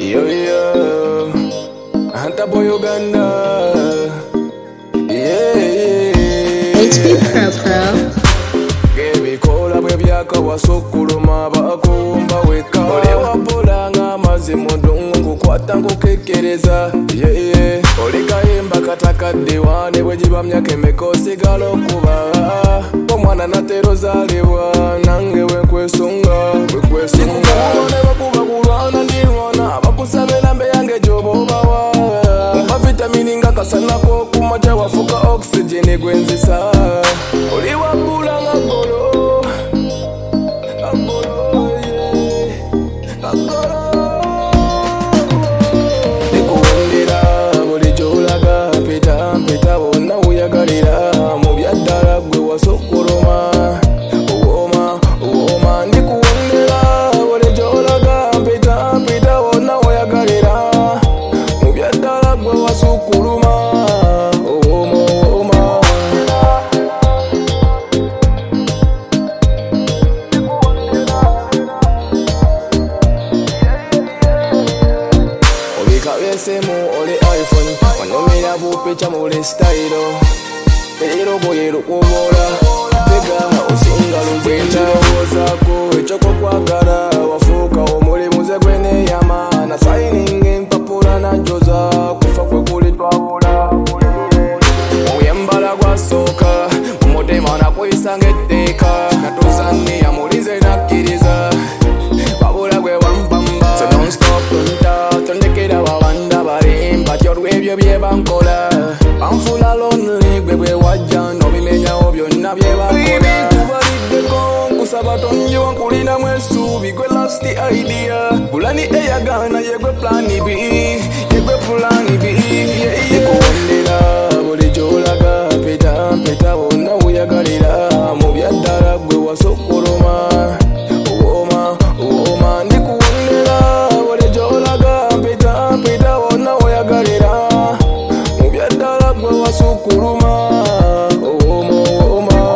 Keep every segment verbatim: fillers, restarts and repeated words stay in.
Yo, yo, Hunter boy Uganda. Yeah, yeah. H P Pro Pro. Ebikola bwe byakawasokuluma bakumba weka ole wapolanga amazimu dungu kwata nkukekereza yeye ole kayemba katakadde wane bwe giba myaka emeka osigala okuba omwana natero zalibwa nange wenkwesunga wenkwesunga ne bakuba kulwana ndirwana bakusabela mbe yange gyobobawa mpa vitamini nga kasanako kumaja wafuka oxygen gwenzisa oli wabulanga golo Semu ole iPhone wanomera bupicha mule style Pero boye lukubola Tega usinga luzenda Wozako echoko kwa gara Wafuka omuli muze kwene yama Na signing mpapula na njoza Kufa kwe kulitwabula Uyembala kwa soka Umotema na kuisa ngeteka Natuzani ya mulize na kiriza Babula kwe wampamba So don't stop, don't talk, tondekera wawa Ebyo bye bankola banfula lonely gwebwe wajja nobimenyawo byonna bye bakola kubaliddeko nkusaba tonje wankulina mwesuubi gwe last idea bulani eyagana yegwe plan B yegwe plan B yekuwondera buli gyolaga peta mpeta wonna wuyagalira mu byaddala gwe wasokoloma uwoma uwoma ndikuwondera buli gyolaga peta mpeta wonna wuyagalira Sukuruma, oma, oma.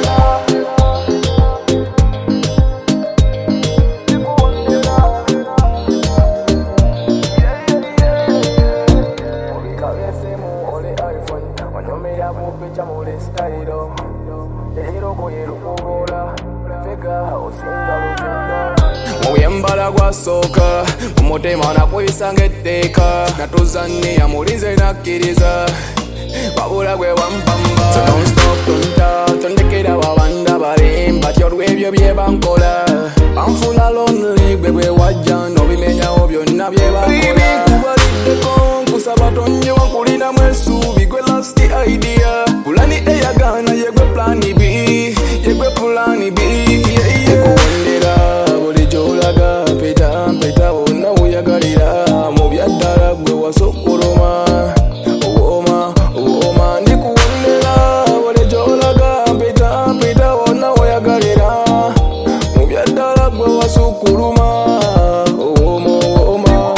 Ole iPhone, wanomera bupicha mule style. Ero boye lukubola, fega usinga luzenda. Muyembala kwa soka, umotema na kuisa ngeteka. Natuzani ya mulize na kiriza. Babula gwe wampamba So don't stop, don't talk, tondekera wabanda barimba Tyorwe ebyo bye bankola banfula lonely gwebwe wajja nobimenyawo byonna bye bakola kubaliddeko nkusaba tonje wankulina mwesuubi gwe last idea bulani eyagana yegwe plan B yegwe plan B yekuwondera buli gyolaga peta mpeta wonna wuyagalira mu byaddala gwe wasokoloma Sukuruma, oma, oma.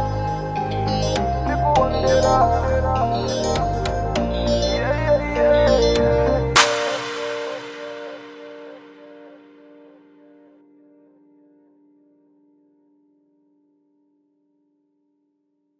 Yeah, yeah, yeah.